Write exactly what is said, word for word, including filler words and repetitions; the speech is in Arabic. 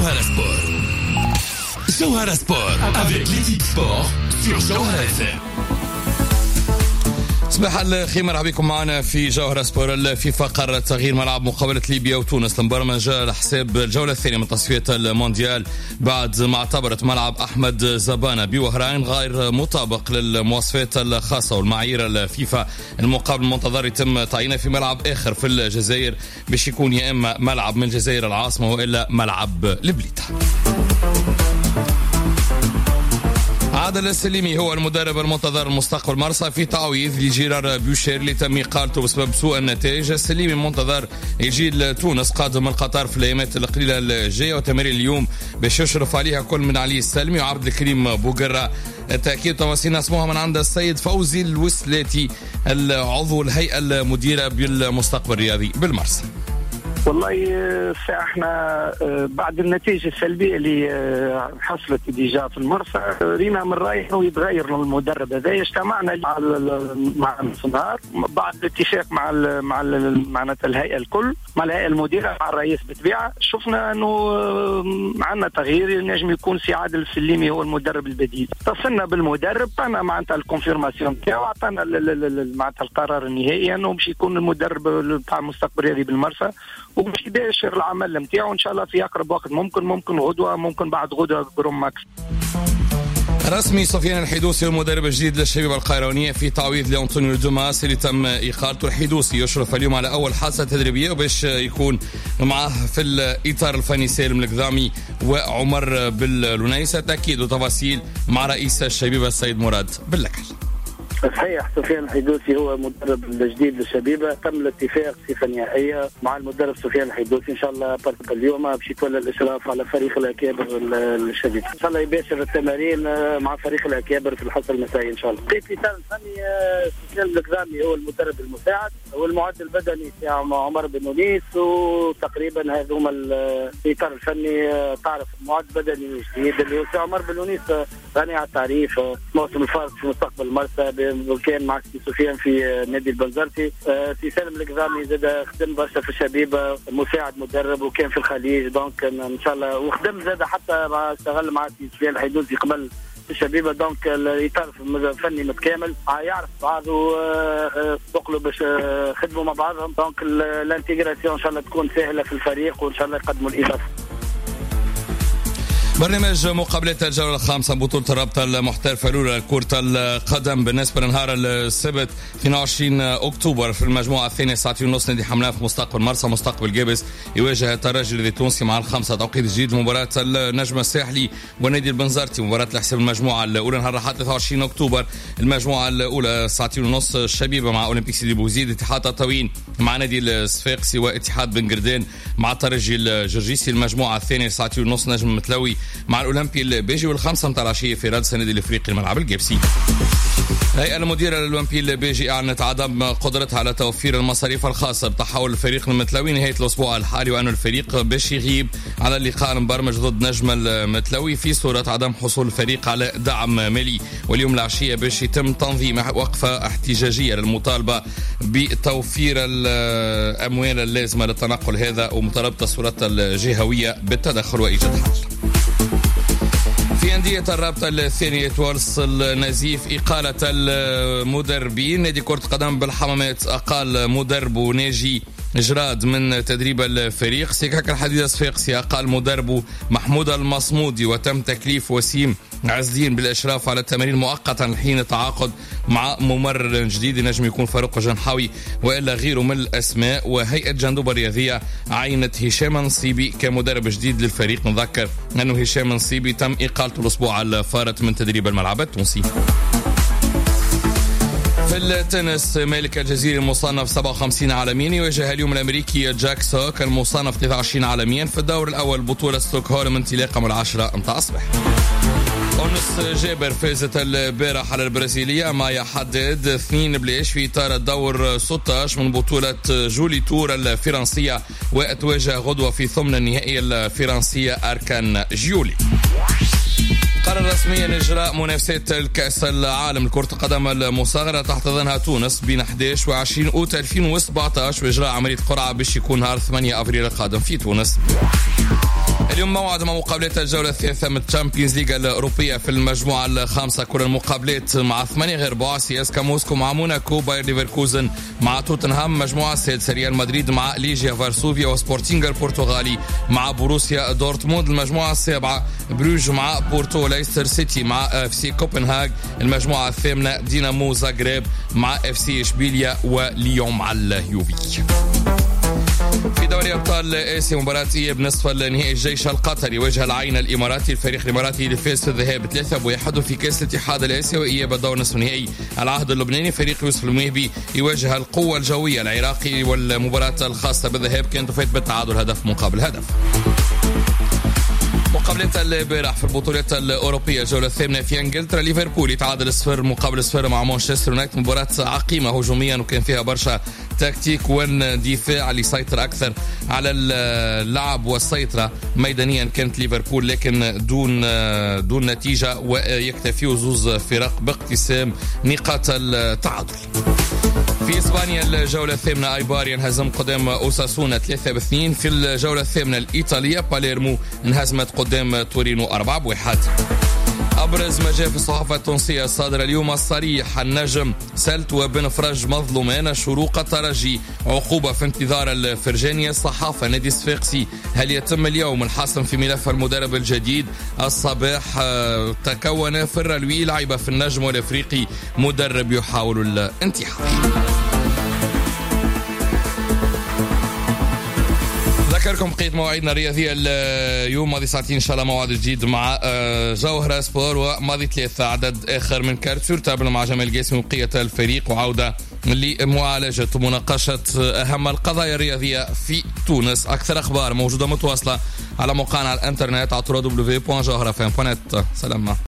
Jawhara Sport. Jawhara Sport avec l'équipe sport sur Jawhara F M. صباح الخير، مرحبا بكم معنا في جوهرة سبور. الفيفا قرر تغيير ملعب مقابلة ليبيا وتونس المبرمجة لحساب الجولة الثانية من تصفية المونديال بعد ما اعتبرت ملعب أحمد زبانة بوهران غير مطابق للمواصفات الخاصة والمعايير الفيفا. المقابل المنتظر يتم تعيينه في ملعب آخر في الجزائر باش يكون يا إما ملعب من الجزائر العاصمة وإلا ملعب لبليتة. عادل السليمي هو المدرب المنتظر المستقبل مرسى في تعويض لجيرار بوشير اللي تم إقالته بسبب سوء النتائج. السليمي منتظر يجي لتونس قادم من قطر في الايامات القليله الجايه، وتمارين اليوم باش يشرف عليها كل من علي السلمي وعبد الكريم بوقرة. تأكيد تفاصيل نسموها من عند السيد فوزي الوسلاتي العضو الهيئه المديره بالمستقبل الرياضي بالمرسى. والله احنا بعد النتيجة السلبية اللي حصلت ديجا في المرسى رينا من رأي انه يتغير المدرب هذا. اجتمعنا مع مع النهار بعد الاتفاق مع ال مع معناتها الهيئة الكل، مع الهيئة المديرة مع الرئيس بالطبيعة. شفنا انه عندنا تغيير، نجم يكون سي عادل السليمي هو المدرب البديل. اتصلنا بالمدرب، انا معناتها الكونفيرماسيون تاعو، اعطانا معناتها القرار النهائي انه باش يكون المدرب بتاع المستقبل الرياضي بالمرسى وباش يباشر العمل نتاعو ان شاء الله في اقرب وقت، ممكن ممكن غدوه، ممكن بعد غدوه جروم ماكس. رسمي سفيان الحدوسي المدرب الجديد للشبيبة القيروانية في تعويض لأنطونيو دوماس اللي تم إقالته. الحدوسي يشرف اليوم على أول حادثة تدريبية وباش يكون معه في الإطار الفني سالم القذامي وعمر باللونيسة. تأكيد وتفاصيل مع رئيس الشبيبة السيد مراد باللكل. صحيح، سفيان الحدوسي هو المدرب الجديد للشبيبة. تم الاتفاق صفة نهائية مع المدرب سفيان الحدوسي. ان شاء الله برك اليوم باش يتولى الاشراف على فريق الاكابر الشبيبة. ان شاء الله يباشر التمارين مع فريق الاكابر في الحصة المسائية ان شاء الله. في اطار الفني سفيان القذامي هو المدرب المساعد، والمعد البدني عمر بن نونيس، وتقريبا هذوما الاطار الفني. تعرف المعد البدني الجديد اللي هو عمر بن نونيس غني على التعريف، موسم الفارس في مستقبل المرسى وكان مع سي سفيان في نادي البنزرتي. سي سالم القذامي زاد خدم برشا في الشبيبة، مساعد مدرب وكان في الخليج، دونك ان شاء الله وخدم زاد حتى مع اشتغل مع سي سفيان الحدوسي قبل في الشبيبة. دونك الاطار فني متكامل، يعرف بعضه بقلوا باش خدموا مع بعضهم. دونك الانتيغراسيون ان شاء الله تكون سهله في الفريق وان شاء الله يقدموا الاضافه. برنامج مقابلات الجولة الخامسة بطولة الرابطة المحترفة الأولى لكرة القدم بالنسبة لنهار السبت اثنين وعشرين أكتوبر في المجموعة الثانية الساعة ونص نادي حملاء في مستقبل مرسى. مستقبل جابس يواجه الترجي التونسي مع الخمسة توقيت جديد. مباراة النجم الساحلي ونادي البنزرتي مباراة لحساب المجموعة الأولى نهار الأحد ثلاثة وعشرين أكتوبر. المجموعة الأولى ساعة ونص الشبيبة مع أولمبيك سيدي بوزيد، اتحاد تطاوين مع نادي الصفاقسي واتحاد بن قردان مع الترجي الجرجيسي. المجموعة الثانية ساعة ونص نجم متلوي مع الأولمبي البيجي، والخمسة متاع العشية في رادس النادي الإفريقي الملعب الجبسي. الهيئة المديرة للأولمبي البيجي أعلنت عدم قدرتها على توفير المصاريف الخاصة بتحول الفريق المتلوي نهاية الأسبوع الحالي، وأن الفريق باش يغيب على اللقاء المبرمج ضد نجم المتلوي في صورة عدم حصول الفريق على دعم مالي. واليوم العشية باش يتم تنظيم وقفة احتجاجية للمطالبة بتوفير الأموال اللازمة للتنقل هذا ومطالبة السلطات الجهوية بالتدخل وإيجاد حل. في أندية الرابطة الثانية توصل نزيف إقالة المدربين. نادي كرة قدم بالحمامات أقال مدربه ناجي جراد من تدريب الفريق. سكك الحديد الصفاقسي أقال مدربه محمود المصمودي، وتم تكليف وسيم عزدين بالإشراف على التمارين مؤقتا حين التعاقد مع ممرر جديد نجم يكون فاروق جنحاوي وإلا غيره من الأسماء. وهيئة جندوبة الرياضية عينت هشام نصيبي كمدرب جديد للفريق. نذكر أنه هشام نصيبي تم إقالته الأسبوع الفارط من تدريب الملعب التونسي. في التنس مالك الجزيري المصنف سبعة وخمسين عالميا يواجه اليوم الأمريكي جاك سوك المصنف ثلاثة وعشرين عالميا في الدور الأول بطولة ستوكهولم انطلاقا من العشرة متاع الصباح. أونس جابر فازت البارح على البرازيلية مايا حداد اثنين بلاش في إطار الدور ستة عشر من بطولة جولي تور الفرنسية، وتواجه غدوة في ثمن النهائية الفرنسية أركان جيولي. قرر رسميا إجراء منافسات الكأس العالم لكرة القدم المصغرة تحت ظنها تونس بين أحد عشر وعشرين أوت ألفين وسبعة عشر، وإجراء عملية قرعة باش يكون نهار ثمانية أبريل القادم في تونس. اليوم موعد مع مقابلات الجولة الثالثة من الشامبيونز ليغ الأوروبية في المجموعة الخامسة. كل المقابلات مع ثمانية غير بعض، سي اس كا موسكو مع موناكو، باير ليفركوزن مع توتنهام، مجموعة السادسة ريال مدريد مع ليجيا فارسوفيا وسبورتينغ البرتغالي مع بروسيا دورتموند، المجموعة السابعة بروج مع بورتو، ليستر سيتي مع اف سي كوبنهاغ، المجموعة الثامنة دينامو زاغريب مع اف سي اشبيليا وليون مع اليوفي. في دوري أبطال آسيا مباراة إياب نصف النهائي، الجيش القطري يواجه العين الإماراتي، الفريق الإماراتي اللي فاز في الذهاب ثلاثة بواحد، وفي كأس الاتحاد الآسيوي إياب الدور نصف النهائي العهد اللبناني، فريق يوسف المهبي يواجه القوة الجوية العراقي، والمباراة الخاصة بالذهاب كانت تفات بالتعادل هدف مقابل هدف. مقابلة البارح في البطولات الأوروبية الجولة الثامنة في إنجلترا، ليفربول يتعادل صفر مقابل صفر مع مانشستر يونايتد، مباراة عقيمة هجوميا وكان فيها برشا تكتيك والدفاع اللي سيطر أكثر على اللعب والسيطرة ميدانيا كانت ليفربول، لكن دون دون نتيجة، ويكتفي زوز فرق باقتسام نقاط التعادل. في إسبانيا الجولة الثامنة ايبار ينهزم قدام اوساسونا ثلاثة باثنين. في الجولة الثامنة الإيطالية باليرمو انهزمت قدام تورينو أربعة بواحد. أبرز ما جاء في الصحافة التونسية الصادرة اليوم الصريح، النجم سلت وبن فرج مظلومان، شروق ترجي عقوبة في انتظار الفرجانية. الصحافة نادي الصفاقسي، هل يتم اليوم الحسم في ملف المدرب الجديد؟ الصباح تكون في الرلوي لعيبة في النجم والافريقي مدرب يحاول الانتحار. ذكركم بقية مواعيدنا الرياضية اليوم، ماضي ساعتين إن شاء الله موعد جديد مع جوهرة سبور، وماضي ثلاثة عدد آخر من كارتور تابل مع جمال قاسم وبقية الفريق، وعودة لمعالجة ومناقشة أهم القضايا الرياضية في تونس. أكثر أخبار موجودة متواصلة على موقعنا على الانترنت على دبليو دبليو دبليو دوت جوهرة فام دوت نت. سلام.